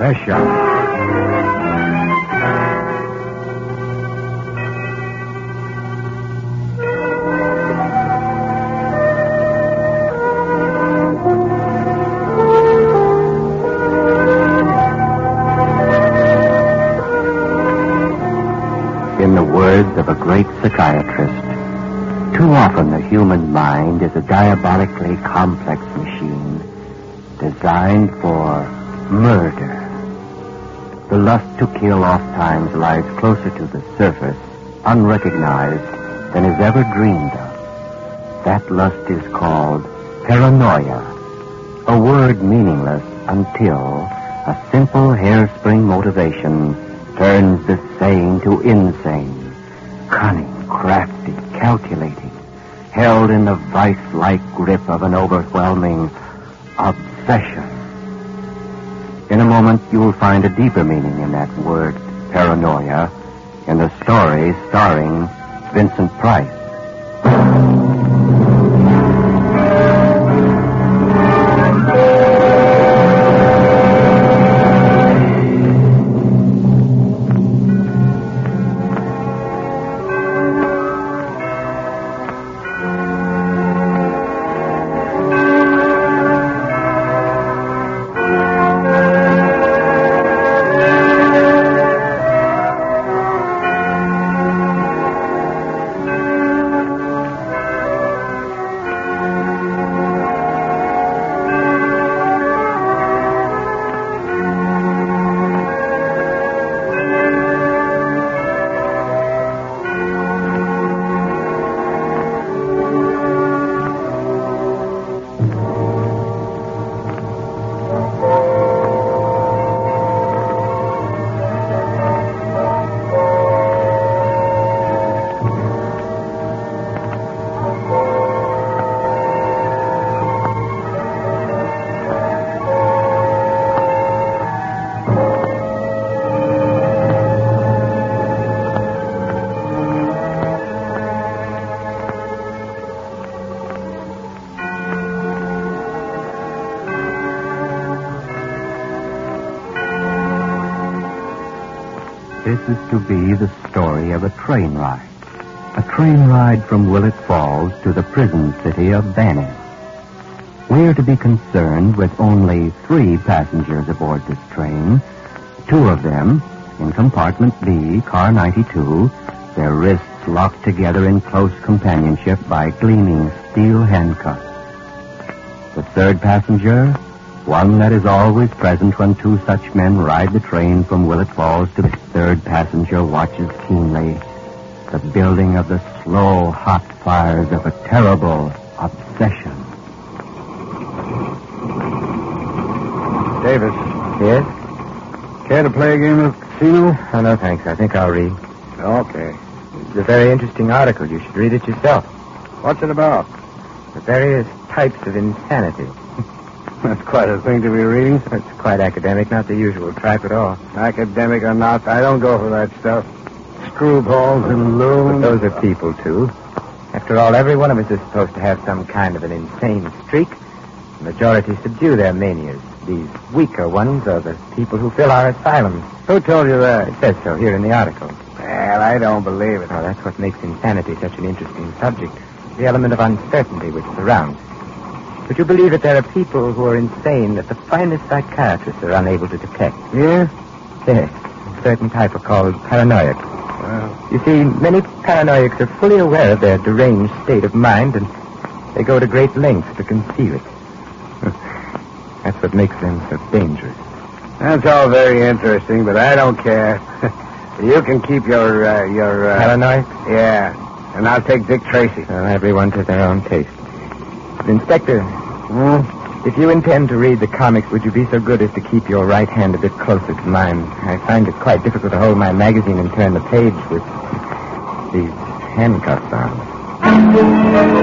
Obsession. In the words of a great psychiatrist, too often the human mind is a diabolically complex machine designed for murder. The lust to kill oftentimes lies closer to the surface, unrecognized, than is ever dreamed of. That lust is called paranoia, a word meaningless until a simple hairspring motivation turns the sane to insane, cunning, crafty, calculating, held in the vice-like grip of an overwhelming obsession. In a moment, you'll find a deeper meaning in that word, paranoia, in the story starring Vincent Price. This is to be the story of a train ride. A train ride from Willett Falls to the prison city of Banning. We're to be concerned with only 3 passengers aboard this train. 2 of them in compartment B, car 92, their wrists locked together in close companionship by gleaming steel handcuffs. The 3rd passenger, one that is always present when 2 such men ride the train from Willett Falls to the 3rd passenger watches keenly the building of the slow, hot fires of a terrible obsession. Davis. Yes? Care to play a game of casino? Oh, no, thanks. I think I'll read. Okay. It's a very interesting article. You should read it yourself. What's it about? The various types of insanity. That's quite a thing to be reading. It's quite academic, not the usual tripe at all. Academic or not, I don't go for that stuff. Screwballs and loons. But those are people, too. After all, every one of us is supposed to have some kind of an insane streak. The majority subdue their manias. These weaker ones are the people who fill our asylums. Who told you that? It says so here in the article. Well, I don't believe it. Well, that's what makes insanity such an interesting subject. The element of uncertainty which surrounds. Would you believe that there are people who are insane that the finest psychiatrists are unable to detect? Yeah? Yes. A certain type are called paranoiacs. Well, You see, many paranoiacs are fully aware of their deranged state of mind, and they go to great lengths to conceal it. That's what makes them so dangerous. that's all very interesting, but I don't care. You can keep your Paranoiacs? Yeah, and I'll take Dick Tracy. Well, everyone to their own taste. Inspector, if you intend to read the comics, would you be so good as to keep your right hand a bit closer to mine? I find it quite difficult to hold my magazine and turn the page with these handcuffs on.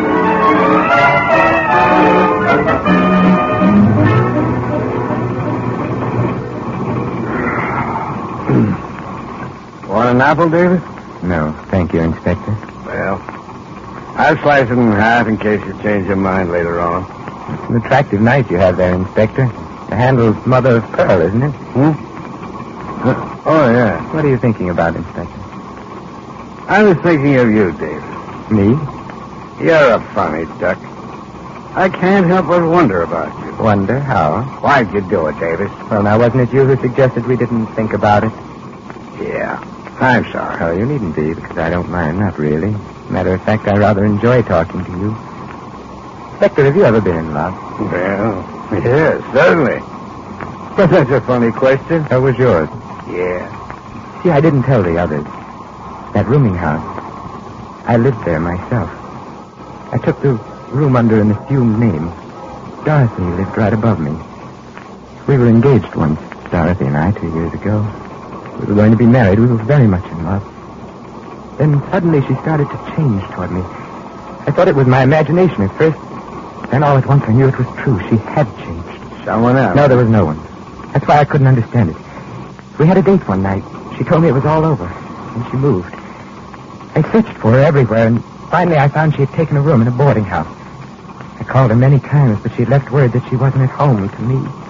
Want an apple, David? No, thank you, Inspector. Well, I'll slice it in half in case you change your mind later on. It's an attractive knife you have there, Inspector. The handle's mother of pearl, isn't it? Oh, yeah. What are you thinking about, Inspector? I was thinking of you, Davis. Me? You're a funny duck. I can't help but wonder about you. Wonder how? Why'd you do it, Davis? Well, now, wasn't it you who suggested we didn't think about it? Yeah. I'm sorry. Oh, you needn't be, because I don't mind, not really. Matter of fact, I rather enjoy talking to you. Inspector, have you ever been in love? Well, yes, certainly. But that's a funny question. How was yours? Yeah. See, I didn't tell the others. That rooming house. I lived there myself. I took the room under an assumed name. Dorothy lived right above me. We were engaged once, Dorothy and I, 2 years ago. We were going to be married. We were very much in love. Then suddenly she started to change toward me. I thought it was my imagination at first. Then all at once I knew it was true. She had changed. Someone else? No, there was no one. That's why I couldn't understand it. We had a date one night. She told me it was all over. And she moved. I searched for her everywhere, and finally I found she had taken a room in a boarding house. I called her many times, but she had left word that she wasn't at home to me.